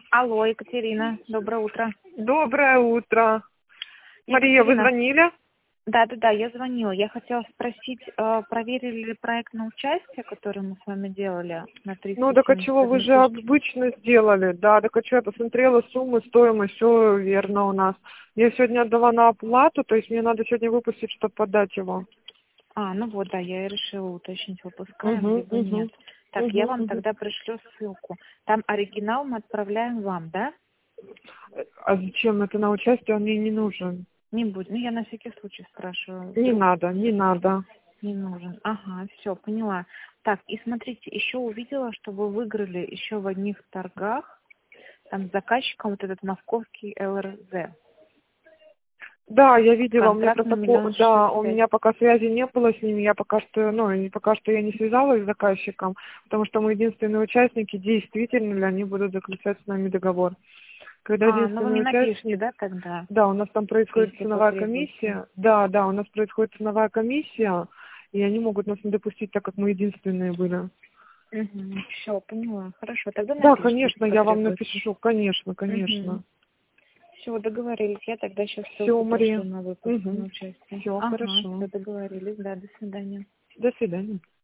Алло, Екатерина, доброе утро. Доброе утро. Мария, вы Екатерина, звонили? да, я звонила. Я хотела спросить, проверили ли проект на участие, который мы с вами делали на Ну, так а чего, вы 371 же тысячу? обычно сделали. Да, так а что, я посмотрела суммы, стоимость, все верно у нас. Я сегодня отдала на оплату, то есть мне надо сегодня выпустить, чтобы подать его. Ну вот, да, я и решила уточнить, выпускаем, Угу, либо нет. угу, Так, я угу, вам угу. тогда пришлю ссылку. Там оригинал мы отправляем вам, да? А зачем это на участие? Он мне не нужен. Не будет. Я на всякий случай спрашиваю. Не Вдруг надо, не надо. не нужен. Ага, все, поняла. Так, и смотрите, еще увидела, что вы выиграли еще в одних торгах, там с заказчиком вот этот московский ЛРЗ. Да, я видела, у меня Контракт на просто, миллион да, шестьдесят у пять. меня пока связи не было с ними, я пока что, пока что я не связалась с заказчиком, потому что мы единственные участники, действительно ли они будут заключать с нами договор. Когда Ну вы единственный мне напишите, участник, да, тогда, да, у нас там происходит если ценовая потребуется. комиссия, да, у нас происходит ценовая комиссия, и они могут нас не допустить, так как мы единственные были. Угу. Все, поняла. Хорошо, тогда Да, напишите, если конечно, я вам потребуется. напишу, конечно, Угу. конечно. Все, договорились. Я тогда сейчас Все, ссылку пришлю Мария. на выпуск, на Угу. участие. Все, Ага, хорошо. все, договорились. Да, до свидания. До свидания.